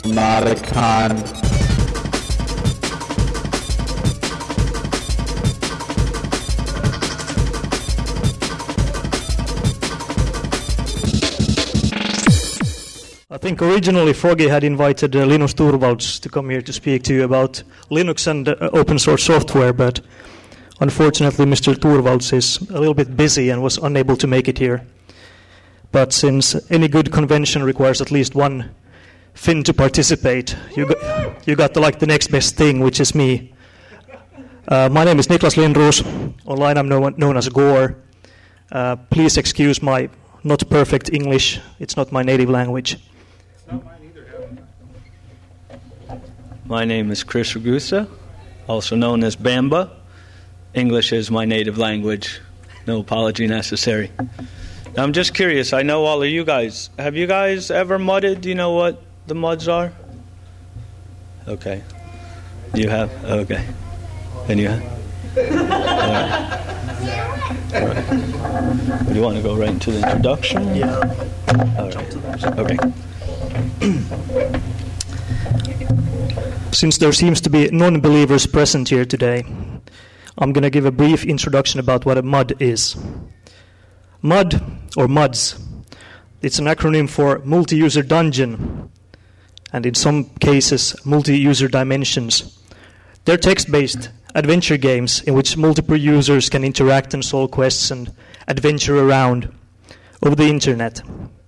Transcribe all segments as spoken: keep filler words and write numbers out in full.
Markan. I think originally Froggy had invited uh, Linus Torvalds to come here to speak to you about Linux and uh, open source software, but unfortunately Mister Torvalds is a little bit busy and was unable to make it here. But since any good convention requires at least one Finn to participate, you got, you got the, like the next best thing, which is me. Uh, my name is Niklas Lindroos. Online I'm known, known as Gore. Uh, please excuse my not perfect English. It's not my native language. Not mine either. My name is Chris Ragusa, also known as Bamba. English is my native language. No apology necessary. Now, I'm just curious. I know all of you guys. Have you guys ever mudded? Do you know what the muds are? Okay. You have? Okay. And you have? All right. All right. Do you want to go right into the introduction? Yeah. All right. Okay. Since there seems to be non-believers present here today, I'm going to give a brief introduction about what a mud is. MUD, or MUDs, it's an acronym for Multi-User Dungeon, and in some cases, Multi-User Dimensions. They're text-based adventure games in which multiple users can interact and solve quests and adventure around over the internet.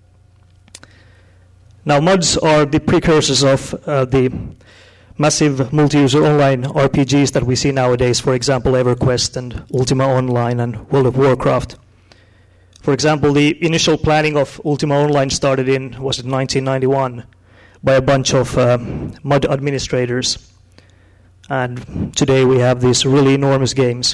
Now, MUDs are the precursors of uh, the massive multi-user online R P Gs that we see nowadays, for example, EverQuest and Ultima Online and World of Warcraft. For example, the initial planning of Ultima Online started in, was it nineteen ninety-one, by a bunch of uh, MUD administrators. And today we have these really enormous games.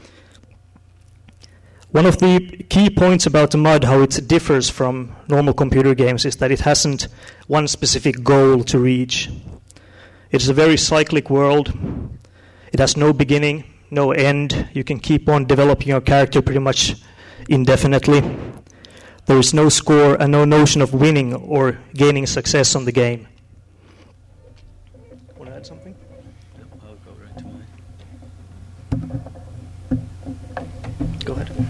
One of the key points about the MUD, how it differs from normal computer games, is that it hasn't one specific goal to reach. It's a very cyclic world. It has no beginning, no end. You can keep on developing your character pretty much indefinitely. There is no score and no notion of winning or gaining success on the game. Want to add something? I'll go right to mine. Go ahead.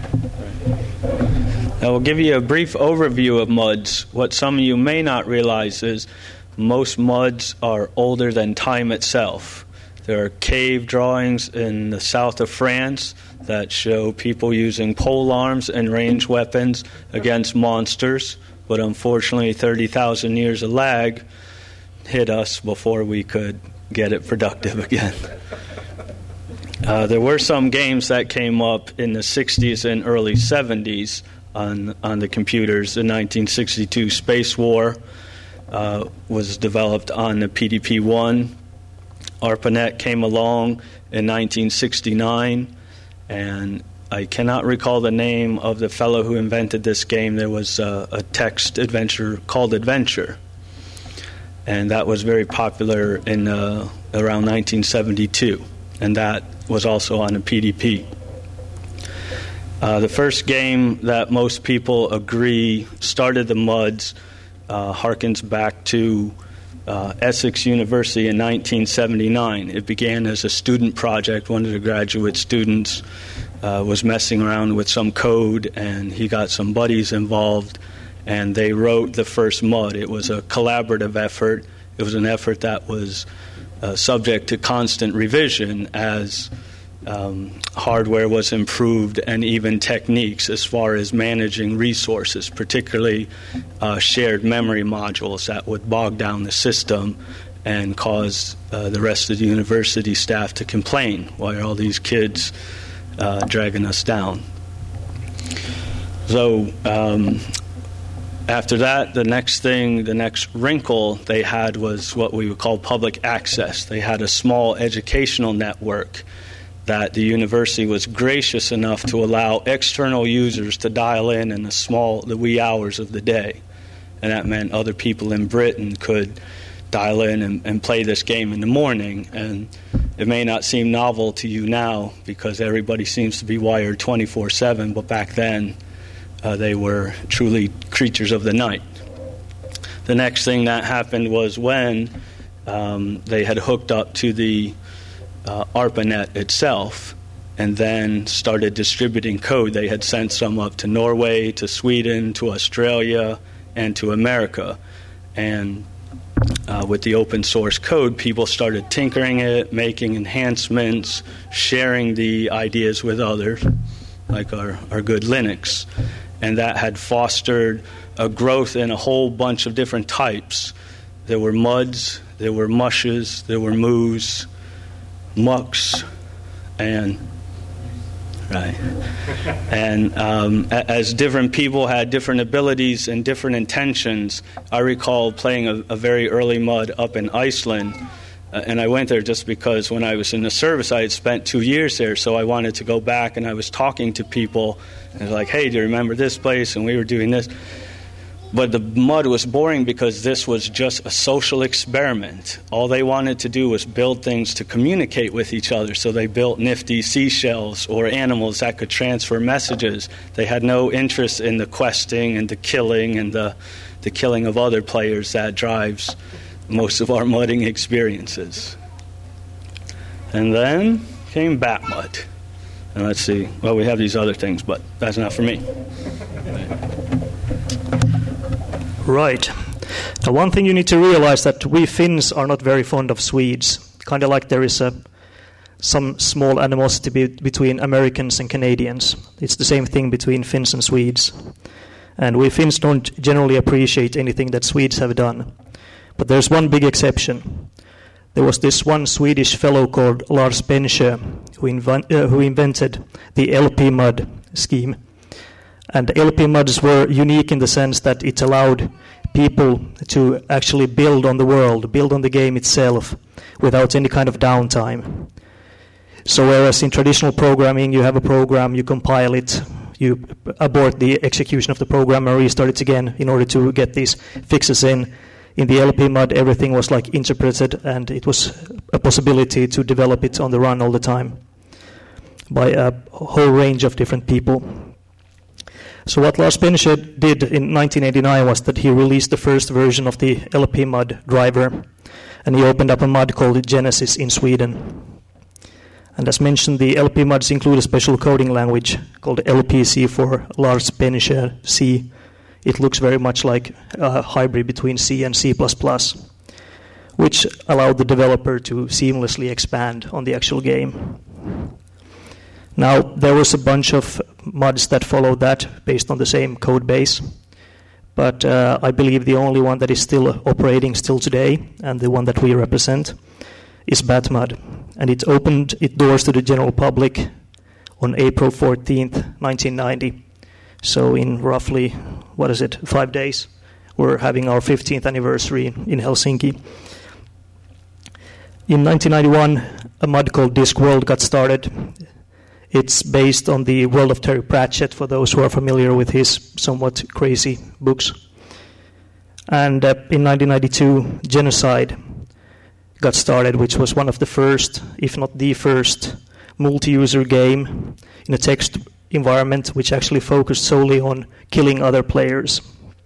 I will give you a brief overview of MUDs. What some of you may not realize is most MUDs are older than time itself. There are cave drawings in the south of France that show people using pole arms and ranged weapons against monsters, but unfortunately thirty thousand years of lag hit us before we could get it productive again. Uh, there were some games that came up in the sixties and early seventies on, on the computers. In nineteen sixty-two, Space War uh, was developed on the P D P one. ARPANET came along in nineteen sixty-nine, and I cannot recall the name of the fellow who invented this game. There was a, a text adventure called Adventure, and that was very popular in uh, around nineteen seventy-two, and that was also on a P D P. Uh, the first game that most people agree started the MUDs uh, harkens back to uh, Essex University in nineteen seventy-nine. It began as a student project. One of the graduate students uh, was messing around with some code, and he got some buddies involved, and they wrote the first MUD. It was a collaborative effort. It was an effort that was uh, subject to constant revision as Um, hardware was improved, and even techniques as far as managing resources, particularly uh, shared memory modules that would bog down the system and cause uh, the rest of the university staff to complain. Why are all these kids uh, dragging us down? So um, after that, the next thing, the next wrinkle they had was what we would call public access. They had a small educational network that the university was gracious enough to allow external users to dial in in the small, the wee hours of the day. And that meant other people in Britain could dial in and, and play this game in the morning. And it may not seem novel to you now because everybody seems to be wired twenty-four seven, but back then uh, they were truly creatures of the night. the next thing that happened was when um, they had hooked up to the uh, ARPANET itself and then started distributing code. They had sent some up to Norway, to Sweden, to Australia, and to America. And uh, with the open source code, people started tinkering it, making enhancements, sharing the ideas with others, like our, our good Linux. And that had fostered a growth in a whole bunch of different types. There were muds, there were mushes, there were moos, mucks, and right. And um, as different people had different abilities and different intentions, I recall playing a, a very early mud up in Iceland. Uh, and I went there just because when I was in the service, I had spent two years there, so I wanted to go back, and I was talking to people, and was like, hey, do you remember this place? And we were doing this. But the mud was boring because this was just a social experiment. All they wanted to do was build things to communicate with each other, so they built nifty seashells or animals that could transfer messages. They had no interest in the questing and the killing and the, the killing of other players that drives most of our mudding experiences. And then came Batmud. And let's see, well, we have these other things, but that's not for me. Right. Now, one thing you need to realize that we Finns are not very fond of Swedes. Kind of like there is a some small animosity be, between Americans and Canadians. It's the same thing between Finns and Swedes. And we Finns don't generally appreciate anything that Swedes have done. But there's one big exception. There was this one Swedish fellow called Lars Bensjö who, inven- uh, who invented the L P mud scheme. And L P muds were unique in the sense that it allowed people to actually build on the world, build on the game itself, without any kind of downtime. So whereas in traditional programming, you have a program, you compile it, you abort the execution of the program and restart it again in order to get these fixes in. In the L P mud, everything was like interpreted, and it was a possibility to develop it on the run all the time by a whole range of different people. So what Lars Bensjö did in nineteen eighty-nine was that he released the first version of the L P mud driver, and he opened up a mud called Genesis in Sweden. And as mentioned, the L P muds include a special coding language called L P C for Lars Bensjö C. It looks very much like a hybrid between C and C plus plus, which allowed the developer to seamlessly expand on the actual game. Now, there was a bunch of mods that followed that based on the same code base, but uh, I believe the only one that is still operating still today, and the one that we represent, is Batmud. And it opened its doors to the general public on April fourteenth, nineteen ninety. So in roughly, what is it, five days, we're having our fifteenth anniversary in Helsinki. In nineteen ninety-one, a mod called Discworld got started. It's based on the world of Terry Pratchett, for those who are familiar with his somewhat crazy books. And uh, in nineteen ninety-two, Genocide got started, which was one of the first, if not the first, multi-user game in a text environment which actually focused solely on killing other players.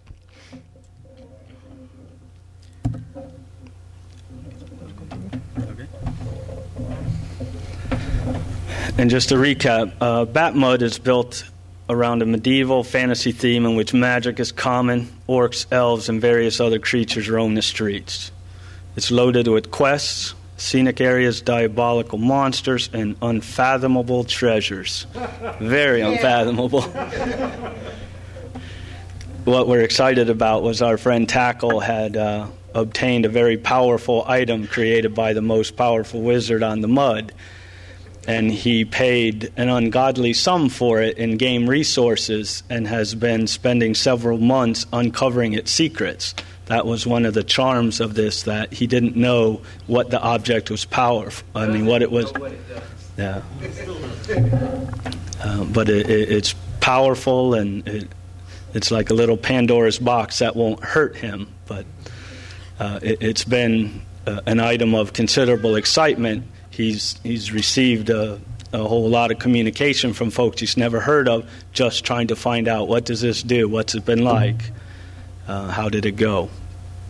And just to recap, uh, Batmud is built around a medieval fantasy theme in which magic is common, orcs, elves, and various other creatures roam the streets. It's loaded with quests, scenic areas, diabolical monsters, and unfathomable treasures. Very unfathomable. What we're excited about was our friend Tackle had uh, obtained a very powerful item created by the most powerful wizard on the mud. And he paid an ungodly sum for it in game resources and has been spending several months uncovering its secrets. That was one of the charms of this, that he didn't know what the object was powerful. I mean, what it was. Yeah. Uh, but it, it, it's powerful, and it, it's like a little Pandora's box that won't hurt him. But uh, it, it's been uh, an item of considerable excitement. He's he's received a, a whole lot of communication from folks he's never heard of, just trying to find out, what does this do? What's it been like? Uh, how did it go?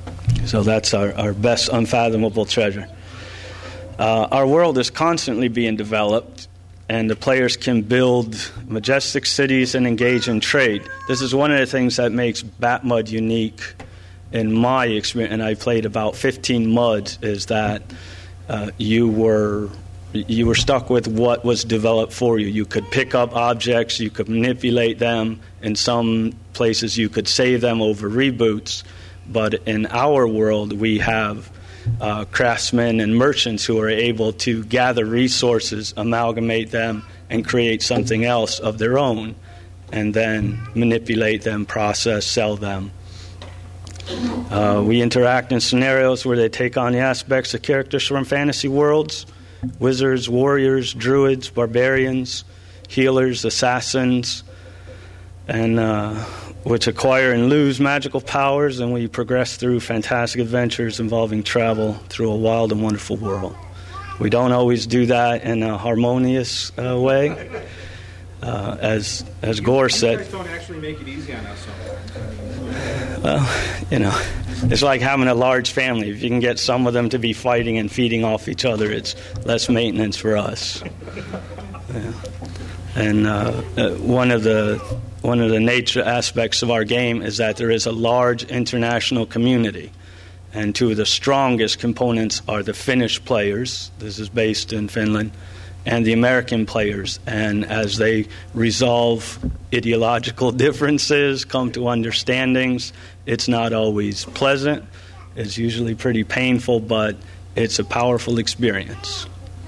So that's our, our best unfathomable treasure. Uh, our world is constantly being developed, and the players can build majestic cities and engage in trade. This is one of the things that makes Batmud unique in my experience, and I played about fifteen MUDs, is that uh, you were you were stuck with what was developed for you. You could pick up objects, you could manipulate them. In some places you could save them over reboots, but in our world we have uh, craftsmen and merchants who are able to gather resources, amalgamate them, and create something else of their own, and then manipulate them, process, sell them. Uh, we interact in scenarios where they take on the aspects of characters from fantasy worlds: wizards, warriors, druids, barbarians, healers, assassins, and uh, which acquire and lose magical powers, and we progress through fantastic adventures involving travel through a wild and wonderful world. We don't always do that in a harmonious uh, way. Uh, as as Gore said, you guys don't actually make it easy on us sometimes. Well, you know, it's like having a large family. If you can get some of them to be fighting and feeding off each other, it's less maintenance for us. Yeah. And uh, uh, one of the one of the nature aspects of our game is that there is a large international community, and two of the strongest components are the Finnish players. This is based in Finland. And the American players, and as they resolve ideological differences, come to understandings, it's not always pleasant. It's usually pretty painful, but it's a powerful experience.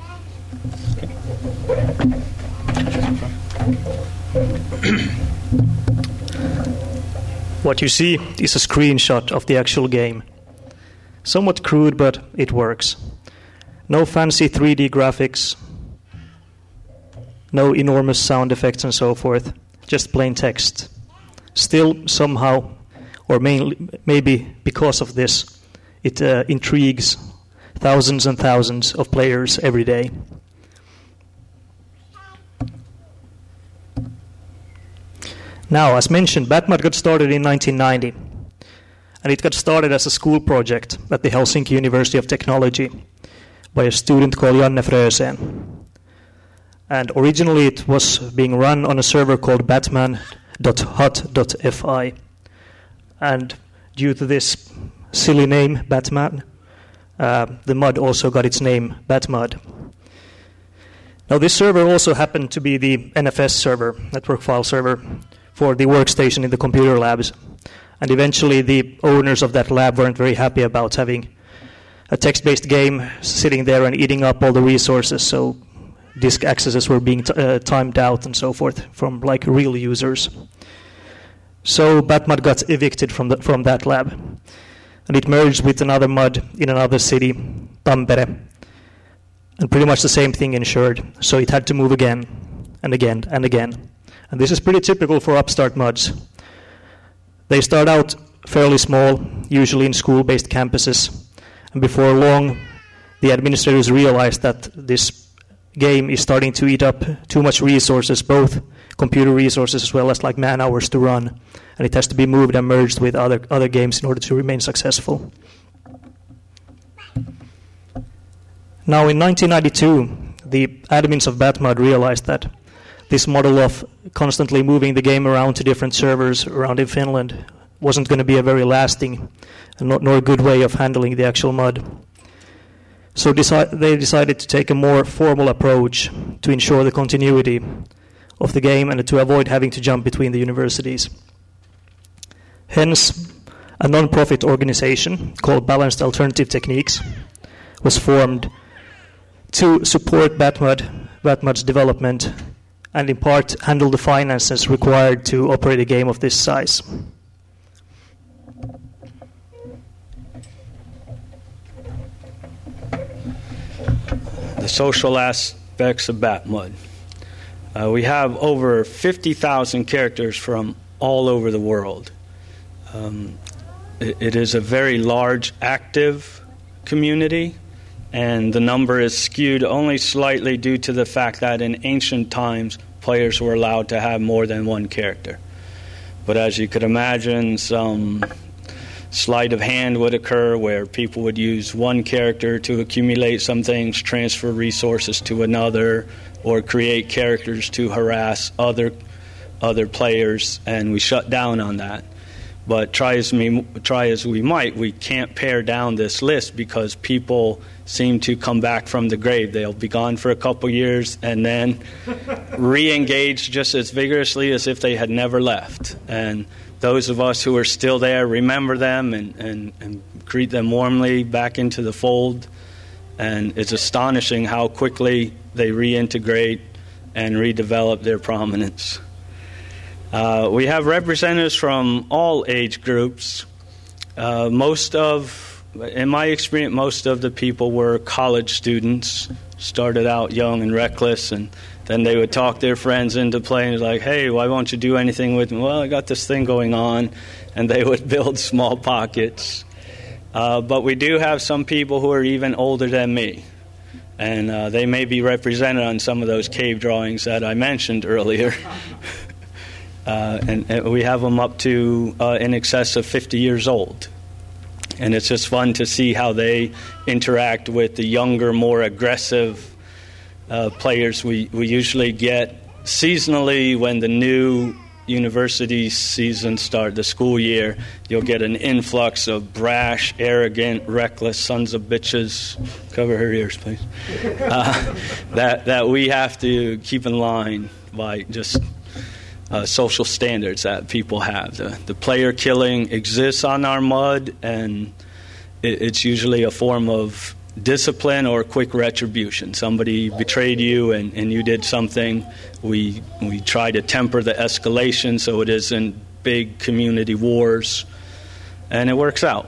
What you see is a screenshot of the actual game. Somewhat crude, but it works. No fancy three D graphics, no enormous sound effects and so forth, just plain text. Still, somehow, or mainly, maybe because of this, it uh, intrigues thousands and thousands of players every day. Now, as mentioned, Batmud got started in nineteen ninety, and it got started as a school project at the Helsinki University of Technology by a student called Janne Frösén. And originally it was being run on a server called batman dot hut dot f i. And due to this silly name, Batman, uh, the M U D also got its name, Batmud. Now this server also happened to be the N F S server, network file server, for the workstation in the computer labs. And eventually the owners of that lab weren't very happy about having a text-based game sitting there and eating up all the resources, so disk accesses were being t- uh, timed out and so forth from like real users. So Batmud got evicted from the, from that lab, and it merged with another M U D in another city, Tampere, and pretty much the same thing ensured. So it had to move again and again and again. And this is pretty typical for upstart M U Ds. They start out fairly small, usually in school-based campuses, and before long the administrators realized that this game is starting to eat up too much resources, both computer resources as well as like man hours to run, and it has to be moved and merged with other other games in order to remain successful. Now in nineteen ninety-two, the admins of Batmud realized that this model of constantly moving the game around to different servers around in Finland wasn't going to be a very lasting and not, nor a good way of handling the actual M U D. So deci- they decided to take a more formal approach to ensure the continuity of the game and to avoid having to jump between the universities. Hence, a non-profit organization called Balanced Alternative Techniques was formed to support Batmud, Batmud's development, and in part handle the finances required to operate a game of this size. The social aspects of Batmud. Uh, we have over fifty thousand characters from all over the world. Um, it, it is a very large, active community, and the number is skewed only slightly due to the fact that in ancient times, players were allowed to have more than one character. But as you could imagine, some sleight of hand would occur where people would use one character to accumulate some things, transfer resources to another, or create characters to harass other other players, and we shut down on that. But try as we try as we might, we can't pare down this list because people seem to come back from the grave. They'll be gone for a couple years and then re-engage just as vigorously as if they had never left. And those of us who are still there remember them and, and, and greet them warmly back into the fold. And it's astonishing how quickly they reintegrate and redevelop their prominence. Uh, we have representatives from all age groups. Uh, most of, in my experience, most of the people were college students, started out young and reckless, and then they would talk their friends into playing, like, hey, why won't you do anything with me? Well, I got this thing going on, and they would build small pockets. Uh, but we do have some people who are even older than me, and uh, they may be represented on some of those cave drawings that I mentioned earlier. Uh, and, and we have them up to uh, in excess of fifty years old. And it's just fun to see how they interact with the younger, more aggressive uh, players we, we usually get seasonally when the new university season starts, the school year. You'll get an influx of brash, arrogant, reckless sons of bitches. Cover her ears, please. Uh, that, that we have to keep in line by just... Uh, social standards that people have. The, the player killing exists on our mud, and it, it's usually a form of discipline or quick retribution. Somebody betrayed you and, and you did something. We we try to temper the escalation so it isn't big community wars, and it works out.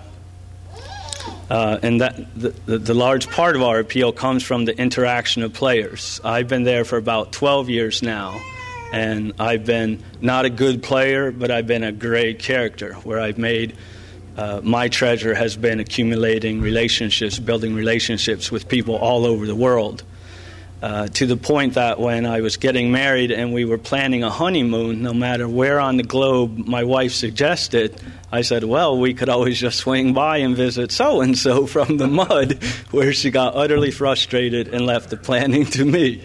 Uh, and that the, the, the large part of our appeal comes from the interaction of players. I've been there for about twelve years now. And I've been not a good player, but I've been a great character, where I've made, uh, my treasure has been accumulating relationships, building relationships with people all over the world, uh, to the point that when I was getting married and we were planning a honeymoon, no matter where on the globe my wife suggested, I said, well, we could always just swing by and visit so-and-so from the mud, where she got utterly frustrated and left the planning to me.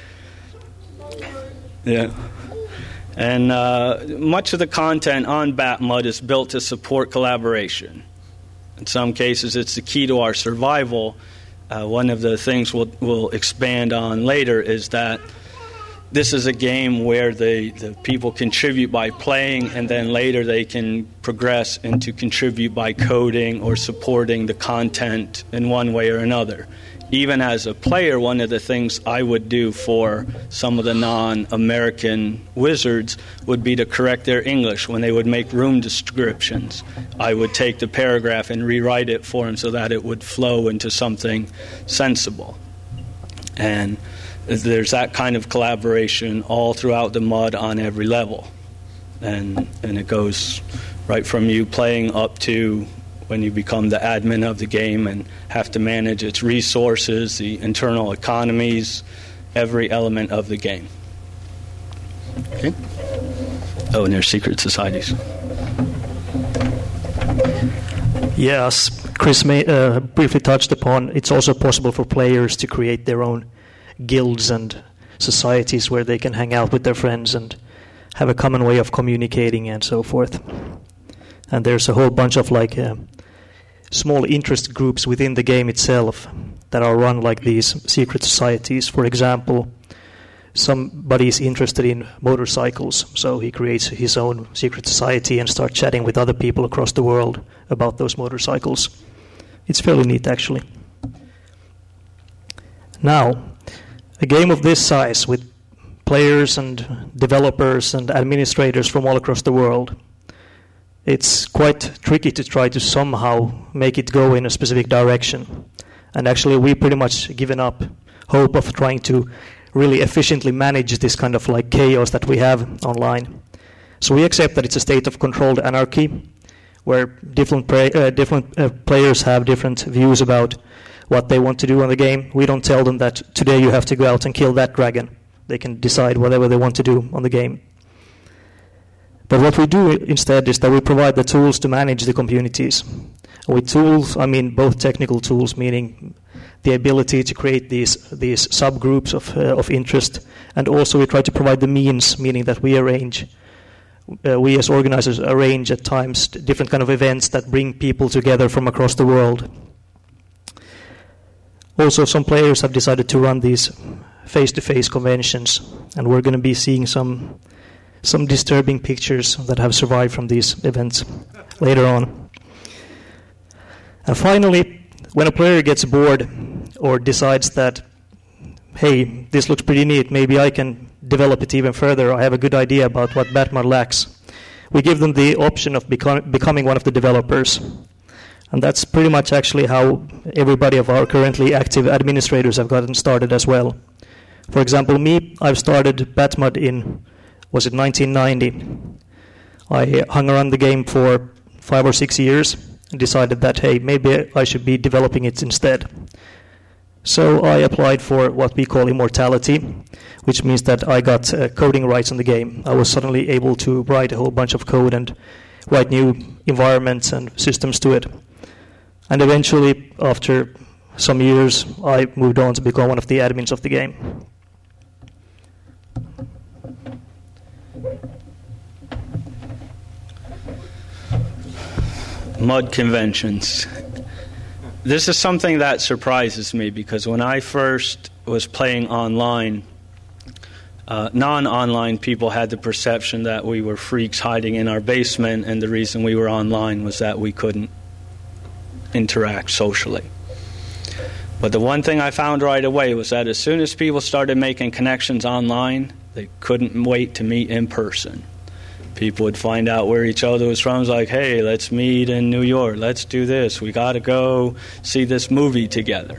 Yeah, and uh, much of the content on Batmud is built to support collaboration. In some cases, it's the key to our survival. Uh, one of the things we'll, we'll expand on later is that this is a game where the, the people contribute by playing, and then later they can progress into contribute by coding or supporting the content in one way or another. Even as a player, one of the things I would do for some of the non-American wizards would be to correct their English. When they would make room descriptions, I would take the paragraph and rewrite it for them so that it would flow into something sensible. And there's that kind of collaboration all throughout the mud on every level. And, and it goes right from you playing up to when you become the admin of the game and have to manage its resources, the internal economies, every element of the game. Okay. Oh, and there's secret societies. Yes, Chris may, uh, briefly touched upon, it's also possible for players to create their own guilds and societies where they can hang out with their friends and have a common way of communicating and so forth. And there's a whole bunch of like uh, small interest groups within the game itself that are run like these secret societies. For example, somebody is interested in motorcycles, so he creates his own secret society and starts chatting with other people across the world about those motorcycles. It's fairly neat, actually. Now, a game of this size with players and developers and administrators from all across the world, it's quite tricky to try to somehow make it go in a specific direction. And actually, we pretty much given up hope of trying to really efficiently manage this kind of like chaos that we have online. So we accept that it's a state of controlled anarchy, where different pra- uh, different uh, players have different views about what they want to do on the game. We don't tell them that today you have to go out and kill that dragon. They can decide whatever they want to do on the game. But what we do instead is that we provide the tools to manage the communities. And with tools, I mean both technical tools, meaning the ability to create these these subgroups of uh, of interest, and also we try to provide the means, meaning that we arrange, uh, we as organizers arrange at times different kind of events that bring people together from across the world. Also, some players have decided to run these face-to-face conventions, and we're going to be seeing some some disturbing pictures that have survived from these events later on. And finally, when a player gets bored or decides that, hey, this looks pretty neat, maybe I can develop it even further, I have a good idea about what BatMud lacks, we give them the option of becom- becoming one of the developers. And that's pretty much actually how everybody of our currently active administrators have gotten started as well. For example, me, I've started BatMud in, was it nineteen ninety? I hung around the game for five or six years and decided that, hey, maybe I should be developing it instead. So I applied for what we call immortality, which means that I got uh, coding rights on the game. I was suddenly able to write a whole bunch of code and write new environments and systems to it. And eventually, after some years, I moved on to become one of the admins of the game. Mud conventions. This is something that surprises me, because when I first was playing online, uh, non-online people had the perception that we were freaks hiding in our basement, and the reason we were online was that we couldn't interact socially. But the one thing I found right away was that as soon as people started making connections online, they couldn't wait to meet in person. People would find out where each other was from. It was like, hey, let's meet in New York. Let's do this. We got to go see this movie together.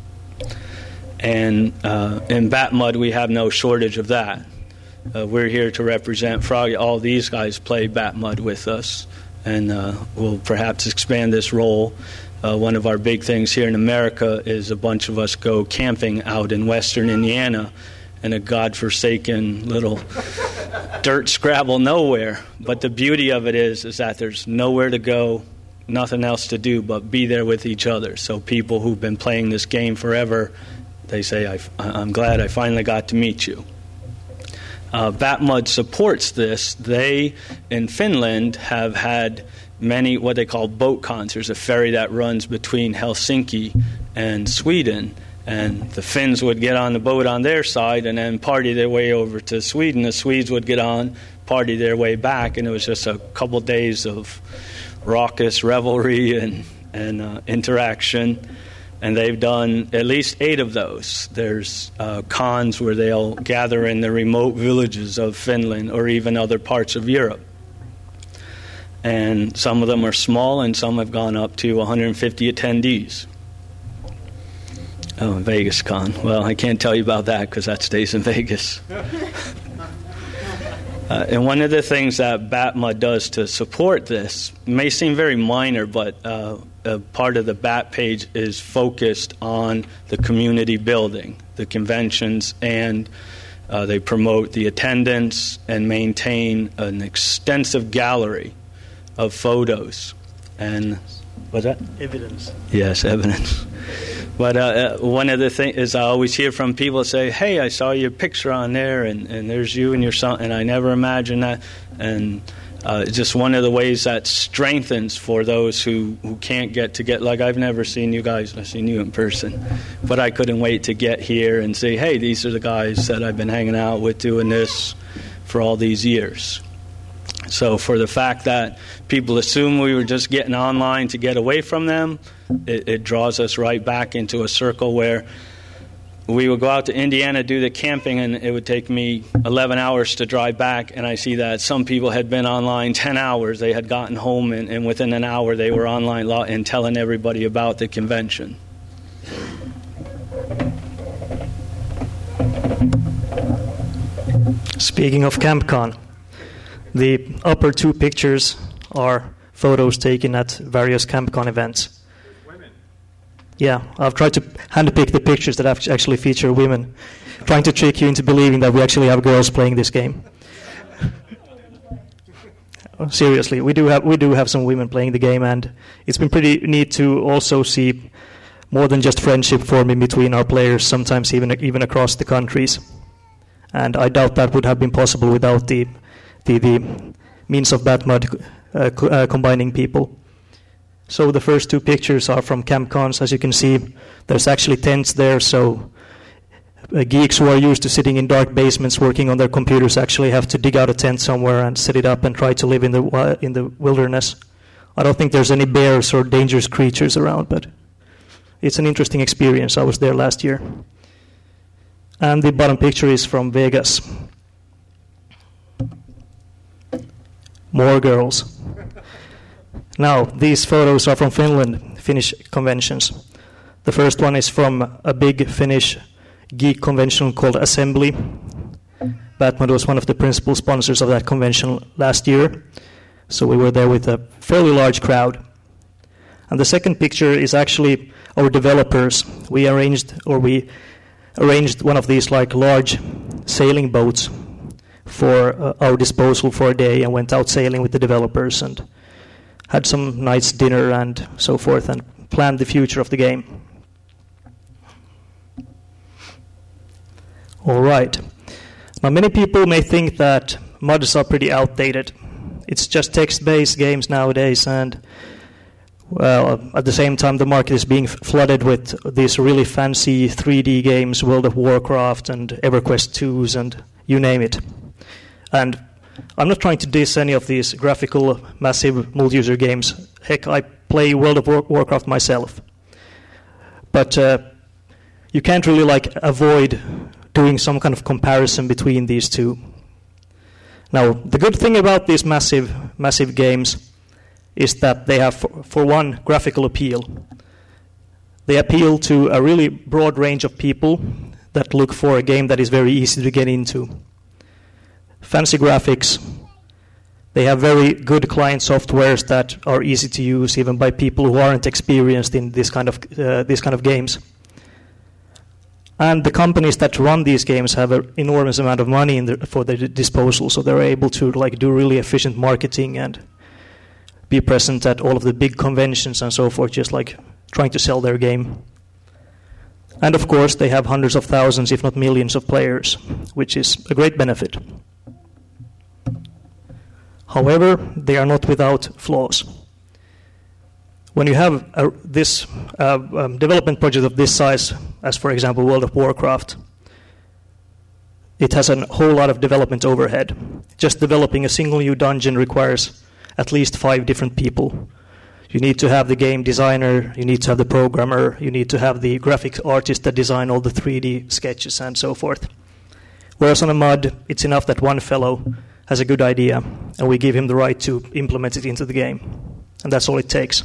And uh, in BatMud, we have no shortage of that. Uh, we're here to represent Froggy. All these guys play BatMud with us, and uh, we'll perhaps expand this role. Uh, one of our big things here in America is a bunch of us go camping out in western Indiana in a godforsaken little dirt scrabble nowhere. But the beauty of it is, is that there's nowhere to go, nothing else to do but be there with each other. So people who've been playing this game forever, they say, I, I'm glad I finally got to meet you. Uh, BatMud supports this. They, in Finland, have had many what they call boat cons. There's a ferry that runs between Helsinki and Sweden, and the Finns would get on the boat on their side and then party their way over to Sweden. The Swedes would get on, party their way back, and it was just a couple days of raucous revelry and, and uh, interaction. And they've done at least eight of those. There's uh, cons where they'll gather in the remote villages of Finland or even other parts of Europe. And some of them are small, and some have gone up to one hundred fifty attendees. Oh, Vegas Con. Well, I can't tell you about that because that stays in Vegas. Uh, and one of the things that BatMud does to support this may seem very minor, but uh, a part of the Bat page is focused on the community building, the conventions, and uh, they promote the attendance and maintain an extensive gallery of photos. And what's that? Evidence. Yes, evidence. But uh, uh, one of the things is I always hear from people say, hey, I saw your picture on there, and, and there's you and your son, and I never imagined that. And uh, it's just one of the ways that strengthens for those who, who can't get to get, like I've never seen you guys, I've seen you in person. But I couldn't wait to get here and say, hey, these are the guys that I've been hanging out with doing this for all these years. So for the fact that people assume we were just getting online to get away from them, it, it draws us right back into a circle where we would go out to Indiana, do the camping, and it would take me eleven hours to drive back, and I see that some people had been online ten hours. They had gotten home, and, and within an hour they were online and telling everybody about the convention. Speaking of CampCon, the upper two pictures are photos taken at various CampCon events. Women. Yeah, I've tried to handpick the pictures that actually feature women, trying to trick you into believing that we actually have girls playing this game. seriously, we do have we do have some women playing the game, and it's been pretty neat to also see more than just friendship forming between our players, sometimes even even across the countries. And I doubt that would have been possible without the the, the means of Batmud uh, co- uh, combining people. So the first two pictures are from Camp Cons. As you can see, there's actually tents there, so uh, geeks who are used to sitting in dark basements working on their computers actually have to dig out a tent somewhere and set it up and try to live in the uh, in the wilderness. I don't think there's any bears or dangerous creatures around, but it's an interesting experience. I was there last year. And the bottom picture is from Vegas. More girls. Now, these photos are from Finland, Finnish conventions. The first one is from a big Finnish geek convention called Assembly. Batmud was one of the principal sponsors of that convention last year. So we were there with a fairly large crowd. And the second picture is actually our developers. We arranged, or we arranged one of these like large sailing boats for uh, our disposal for a day, and went out sailing with the developers and had some nice dinner and so forth, and planned the future of the game. All right. Now, many people may think that mods are pretty outdated. It's just text-based games nowadays, and well, at the same time, the market is being flooded with these really fancy three D games, World of Warcraft and EverQuest twos and you name it. And I'm not trying to diss any of these graphical, massive multi-user games. Heck, I play World of War- Warcraft myself. But uh, you can't really like avoid doing some kind of comparison between these two. Now, the good thing about these massive, massive games is that they have, for, for one, graphical appeal. They appeal to a really broad range of people that look for a game that is very easy to get into. Fancy graphics. They have very good client softwares that are easy to use even by people who aren't experienced in this kind of uh, this kind of games. And the companies that run these games have an enormous amount of money in their, for their disposal, so they're able to like do really efficient marketing and be present at all of the big conventions and so forth, just like trying to sell their game. And of course, they have hundreds of thousands, if not millions, of players, which is a great benefit. However, they are not without flaws. When you have a, this uh, um, development project of this size, as for example World of Warcraft, it has a whole lot of development overhead. Just developing a single new dungeon requires at least five different people. You need to have the game designer, you need to have the programmer, you need to have the graphic artist that design all the three D sketches and so forth. Whereas on a mod, it's enough that one fellow has a good idea, and we give him the right to implement it into the game. And that's all it takes.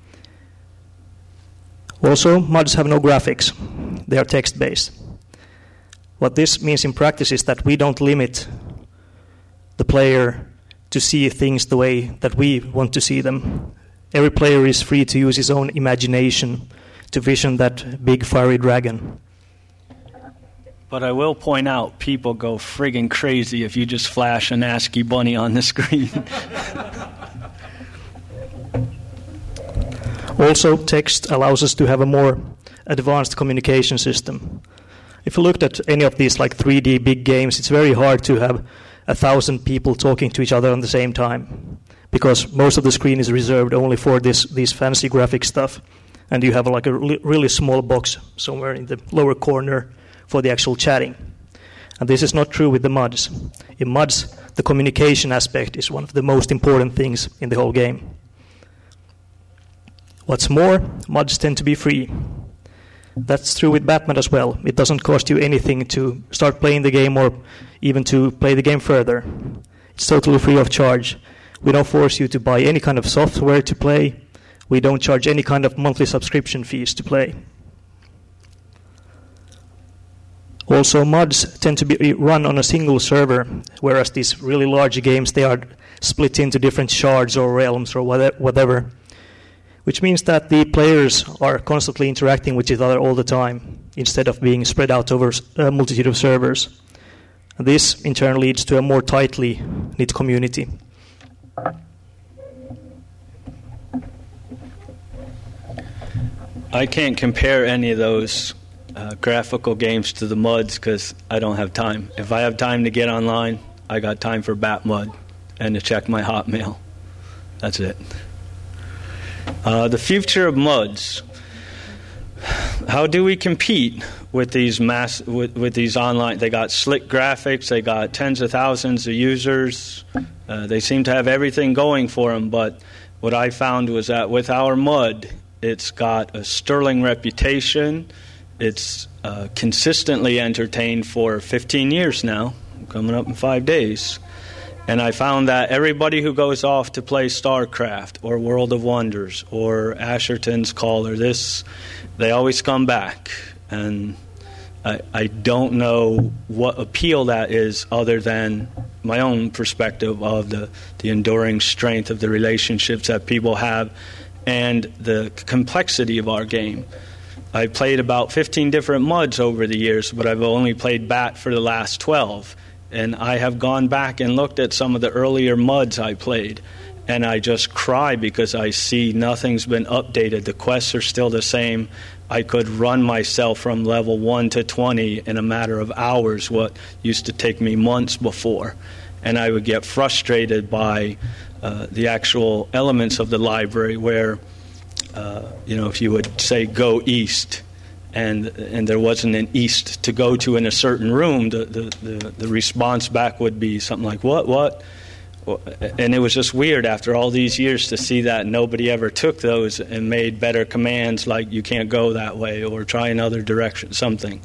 Also, mods have no graphics. They are text-based. What this means in practice is that we don't limit the player to see things the way that we want to see them. Every player is free to use his own imagination to vision that big fiery dragon. But I will point out, people go friggin' crazy if you just flash an ASCII bunny on the screen. Also, text allows us to have a more advanced communication system. If you looked at any of these like three D big games, it's very hard to have a thousand people talking to each other at the same time, because most of the screen is reserved only for this this fancy graphic stuff, and you have like a really, really small box somewhere in the lower corner for the actual chatting. And this is not true with the mods. In mods, the communication aspect is one of the most important things in the whole game. What's more, mods tend to be free. That's true with Batmud as well. It doesn't cost you anything to start playing the game or even to play the game further. It's totally free of charge. We don't force you to buy any kind of software to play. We don't charge any kind of monthly subscription fees to play. Also, mods tend to be run on a single server, whereas these really large games, they are split into different shards or realms or whatever, which means that the players are constantly interacting with each other all the time, instead of being spread out over a multitude of servers. And this, in turn, leads to a more tightly knit community. I can't compare any of those uh, graphical games to the MUDs because I don't have time. If I have time to get online, I got time for BatMud and to check my Hotmail. That's it. Uh, the future of MUDs. How do we compete with these mass with, with these online? They got slick graphics. They got tens of thousands of users. Uh, they seem to have everything going for them. But what I found was that with our MUD, it's got a sterling reputation. It's uh, consistently entertained for fifteen years now, coming up in five days. And I found that everybody who goes off to play StarCraft or World of Wonders or Asherton's Call or this, they always come back. And I, I don't know what appeal that is other than my own perspective of the, the enduring strength of the relationships that people have and the complexity of our game. I played about fifteen different MUDs over the years, but I've only played Bat for the last twelve. And I have gone back and looked at some of the earlier MUDs I played, and I just cry because I see nothing's been updated. The quests are still the same. I could run myself from level one to twenty in a matter of hours, what used to take me months before. And I would get frustrated by uh, the actual elements of the library where, uh, you know, if you would say go east, and and there wasn't an east to go to in a certain room, the, the, the, the response back would be something like, what, what? And it was just weird after all these years to see that nobody ever took those and made better commands like you can't go that way or try another direction, something.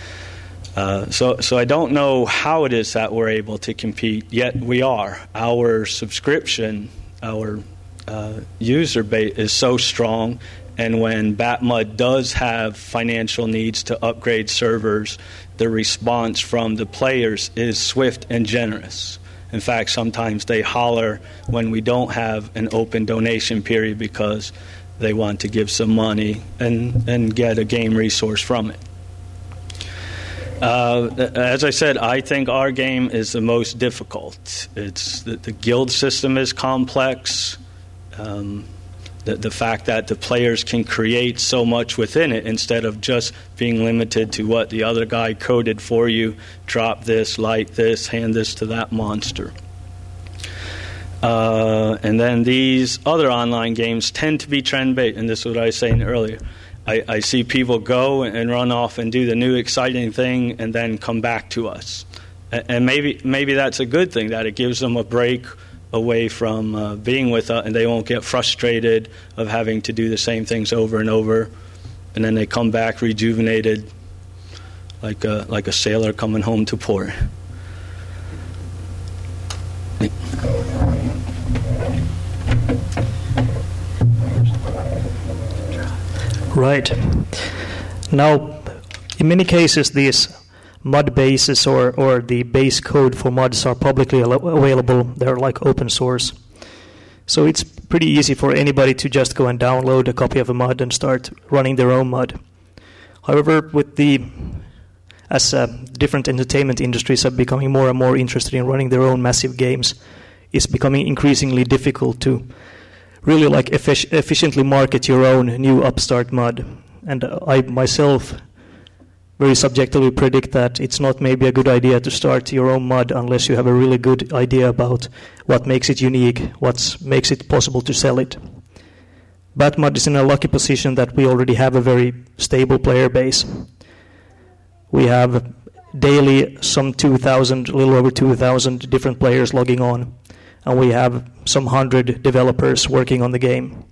Uh, so, so I don't know how it is that we're able to compete, yet we are. Our subscription, our uh, user base is so strong. And when BatMud does have financial needs to upgrade servers, the response from the players is swift and generous. In fact, sometimes they holler when we don't have an open donation period because they want to give some money and, and get a game resource from it. Uh, as I said, I think our game is the most difficult. It's the, the guild system is complex. Um, The, the fact that the players can create so much within it instead of just being limited to what the other guy coded for you, drop this, light this, hand this to that monster. Uh, and then these other online games tend to be trend-based, and this is what I was saying earlier. I, I see people go and run off and do the new exciting thing and then come back to us. And maybe maybe that's a good thing, that it gives them a break away from uh, being with us, and they won't get frustrated of having to do the same things over and over, and then they come back rejuvenated, like a, like a sailor coming home to port. Right. Now, in many cases, these MUD bases or, or the base code for MUDs are publicly available. They're like open source. So it's pretty easy for anybody to just go and download a copy of a MUD and start running their own MUD. However, with the as uh, different entertainment industries are becoming more and more interested in running their own massive games, it's becoming increasingly difficult to really like effic- efficiently market your own new upstart MUD. And uh, I myself very subjectively predict that it's not maybe a good idea to start your own MUD unless you have a really good idea about what makes it unique, what makes it possible to sell it. BatMud is in a lucky position that we already have a very stable player base. We have daily some two thousand, a little over two thousand different players logging on, and we have some hundred developers working on the game.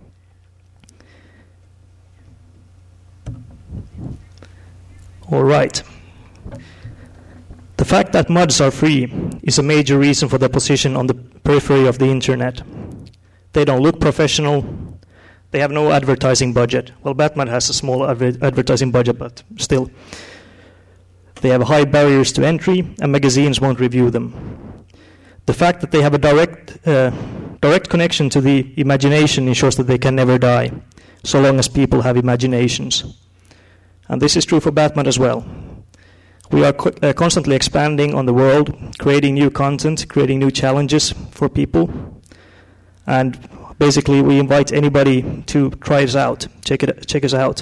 All right. The fact that MUDs are free is a major reason for their position on the periphery of the internet. They don't look professional. They have no advertising budget. Well, BatMud has a small adver- advertising budget, but still. They have high barriers to entry, and magazines won't review them. The fact that they have a direct, uh, direct connection to the imagination ensures that they can never die, so long as people have imaginations. And this is true for BatMud as well. We are co- uh, constantly expanding on the world, creating new content, creating new challenges for people. And basically, we invite anybody to try us out, check it, check us out.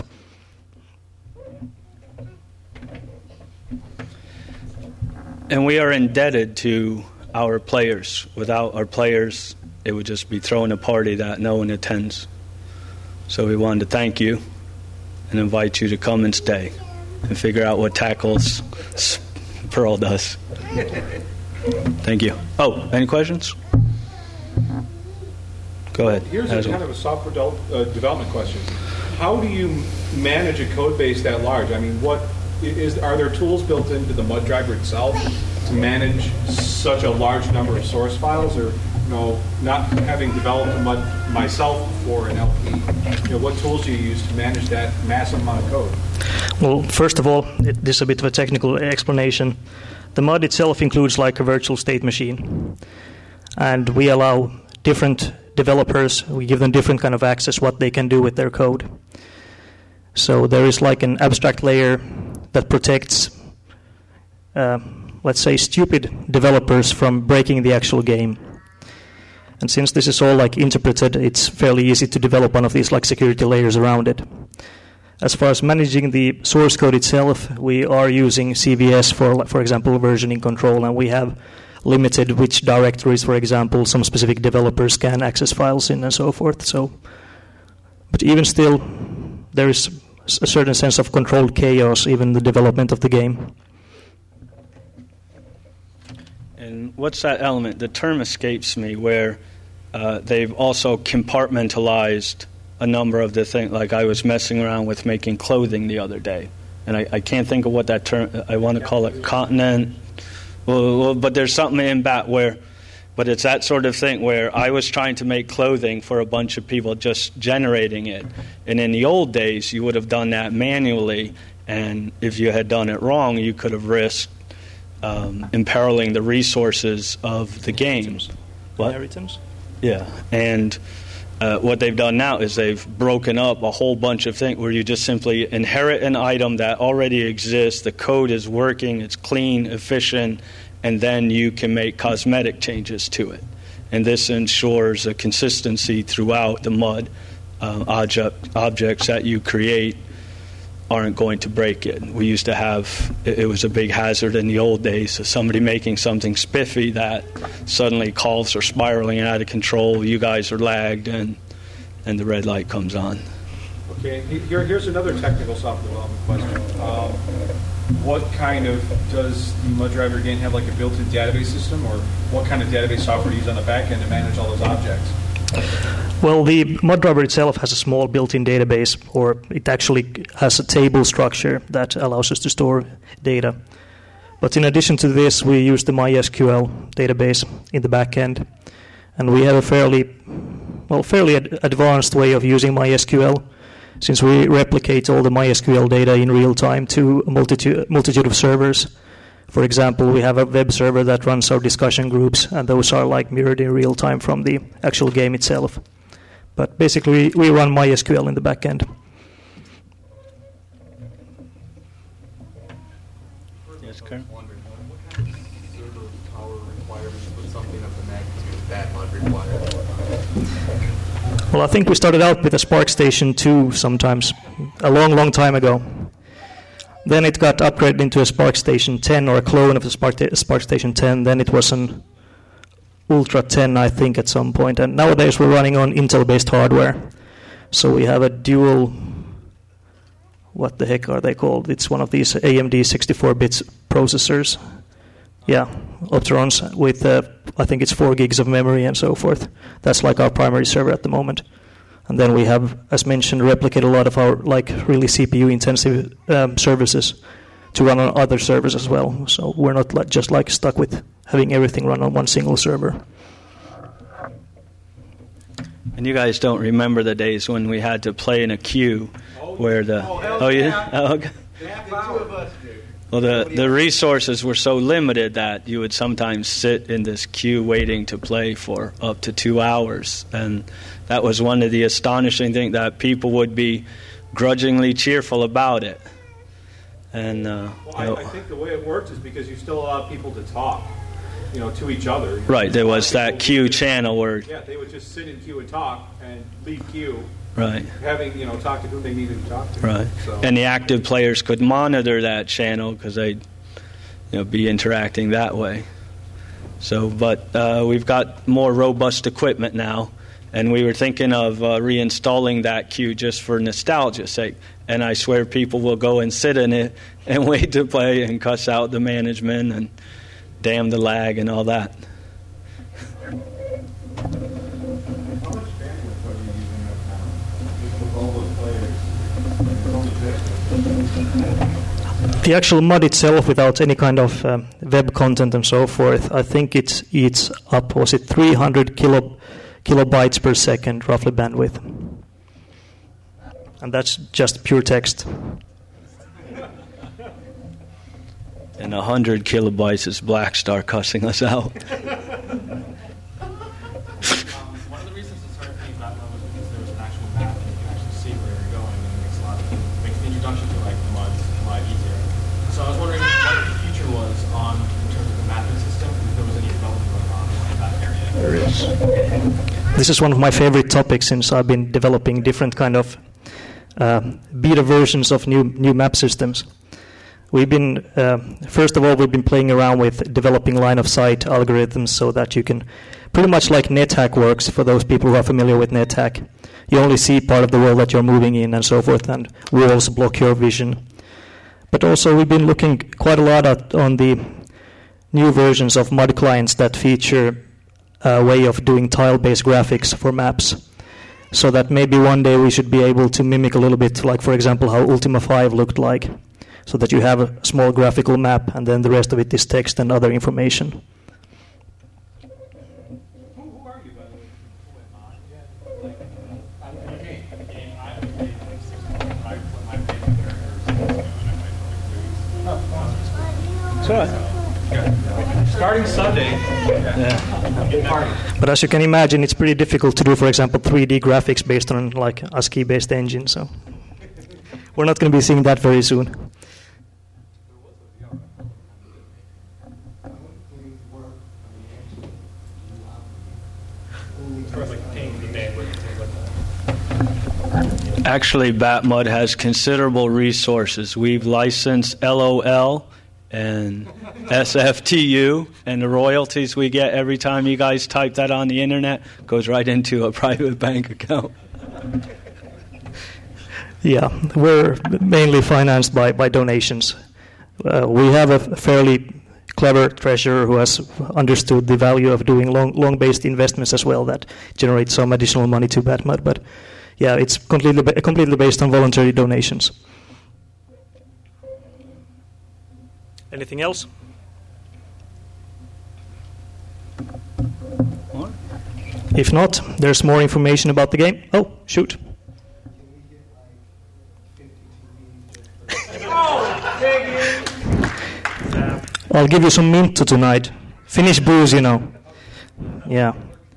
And we are indebted to our players. Without our players, it would just be throwing a party that no one attends. So we wanted to thank you and invite you to come and stay and figure out what tackles Pearl does. Thank you. Oh, any questions? Go ahead. Here's a kind of a software de- uh, development question. How do you manage a code base that large? I mean, what is are there tools built into the Mud driver itself to manage such a large number of source files, or you know, not having developed a Mud myself for an L P, you know, what tools do you use to manage that massive amount of code? Well, first of all, it, this is a bit of a technical explanation. The Mud itself includes like a virtual state machine, and we allow different developers, we give them different kind of access what they can do with their code. So there is like an abstract layer that protects, uh, let's say, stupid developers from breaking the actual game. And since this is all like interpreted, it's fairly easy to develop one of these like security layers around it. As far as managing the source code itself, we are using C V S for, for example, versioning control, and we have limited which directories, for example, some specific developers can access files in and so forth. So, but even still, there is a certain sense of controlled chaos, even in the development of the game. And what's that element? The term escapes me, where uh, they've also compartmentalized a number of the things. Like I was messing around with making clothing the other day, and I, I can't think of what that term, I want to call it continent. Well, well, but there's something in that where, but it's that sort of thing where I was trying to make clothing for a bunch of people, just generating it. And in the old days, you would have done that manually, and if you had done it wrong, you could have risked um, imperiling the resources of the game. What? Inheritance? Yeah, and uh, what they've done now is they've broken up a whole bunch of things where you just simply inherit an item that already exists, the code is working, it's clean, efficient, and then you can make cosmetic changes to it. And this ensures a consistency throughout the Mud. Uh, object, objects that you create aren't going to break it. We used to have, it, it was a big hazard in the old days, of somebody making something spiffy that suddenly calls are spiraling out of control, you guys are lagged, and, and the red light comes on. Okay, here, here's another technical software development question. Um, what kind of, does the Mud driver again have like a built-in database system, or what kind of database software do you use on the back end to manage all those objects? Well, the Mud driver itself has a small built-in database, or it actually has a table structure that allows us to store data. But in addition to this, we use the MySQL database in the back end, and we have a fairly, well, fairly ad- advanced way of using MySQL, since we replicate all the MySQL data in real time to a multitude, multitude of servers. For example, we have a web server that runs our discussion groups, and those are like mirrored in real time from the actual game itself. But basically, we run MySQL in the back end. Yes, Karen? Server power requirements with something of the magnitude that Mud requires? Well, I think we started out with a Spark Station two sometimes, a long, long time ago. Then it got upgraded into a Spark Station ten, or a clone of the Spark, Spark Station ten. Then it was an Ultra ten, I think, at some point. And nowadays we're running on Intel-based hardware. So we have a dual, what the heck are they called? It's one of these A M D sixty-four bit processors. Yeah, Opterons with, uh, I think it's four gigs of memory and so forth. That's like our primary server at the moment. And then we have, as mentioned, replicated a lot of our like really C P U-intensive um, services to run on other servers as well. So we're not like, just like stuck with having everything run on one single server. And you guys don't remember the days when we had to play in a queue where the... Oh, oh yeah? Oh, okay. Well, the, the resources were so limited that you would sometimes sit in this queue waiting to play for up to two hours. And that was one of the astonishing things, that people would be grudgingly cheerful about it. And uh, well, I, I think the way it works is because you still allow people to talk. you know, to each other. Right, there was that queue channel where... Yeah, they would just sit in queue and talk and leave queue. Right. Having, you know, talk to who they needed to talk to. Right. So. And the active players could monitor that channel because they'd, you know, be interacting that way. So, but uh, we've got more robust equipment now, and we were thinking of uh, reinstalling that queue just for nostalgia's sake. And I swear people will go and sit in it and wait to play and cuss out the management and damn the lag and all that. The actual mod itself, without any kind of um, web content and so forth, I think it eats up, was it three hundred kilo, kilobytes per second, roughly bandwidth. And that's just pure text. And one hundred kilobytes is Blackstar cussing us out. One of the reasons to start playing Batman was because there was an actual map and you can actually see where you're going, and it makes a lot of, makes the introduction to like the mods a lot easier. So I was wondering what the future was on in terms of the mapping system, if there was any development going on in that area. There is. This is one of my favorite topics since I've been developing different kind of uh, beta versions of new new map systems. We've been, uh, first of all, we've been playing around with developing line-of-sight algorithms so that you can, pretty much like NetHack works, for those people who are familiar with NetHack. You only see part of the world that you're moving in and so forth, and walls block your vision. But also we've been looking quite a lot at, on the new versions of mud clients that feature a way of doing tile-based graphics for maps. So that maybe one day we should be able to mimic a little bit, like, for example, how Ultima five looked like. So that you have a small graphical map, and then the rest of it is text and other information. Who are you, by the way? Starting Sunday. But as you can imagine, it's pretty difficult to do, for example, three D graphics based on like ASCII-based engine. So we're not going to be seeing that very soon. Actually, Batmud has considerable resources. We've licensed L O L and S F T U, and the royalties we get every time you guys type that on the internet goes right into a private bank account. Yeah, we're mainly financed by, by donations. Uh, we have a fairly clever treasurer who has understood the value of doing long, long-based investments as well that generate some additional money to Batmud, but yeah, it's completely ba- completely based on voluntary donations. Anything else? What? If not, there's more information about the game. Oh, shoot. I'll give you some Minto tonight. Finnish booze, you know. Yeah.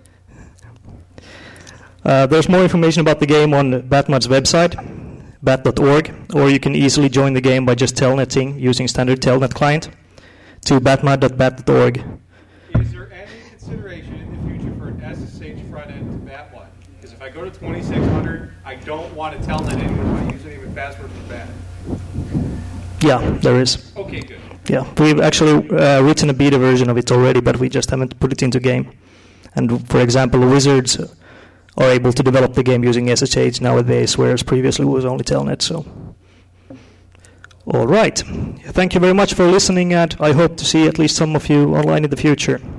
Uh, there's more information about the game on Batmud's website, bat dot org, or you can easily join the game by just telnetting using standard telnet client to batmud dot bat dot org. Is there any consideration in the future for an S S H front end to Batmud? Because if I go to twenty-six hundred, I don't want to telnet anymore. My username and password for Bat. Yeah, there is. Okay, good. Yeah, we've actually uh, written a beta version of it already, but we just haven't put it into game. And for example, Wizards are able to develop the game using S S H nowadays, whereas previously it was only Telnet. So, all right. Thank you very much for listening, and I hope to see at least some of you online in the future.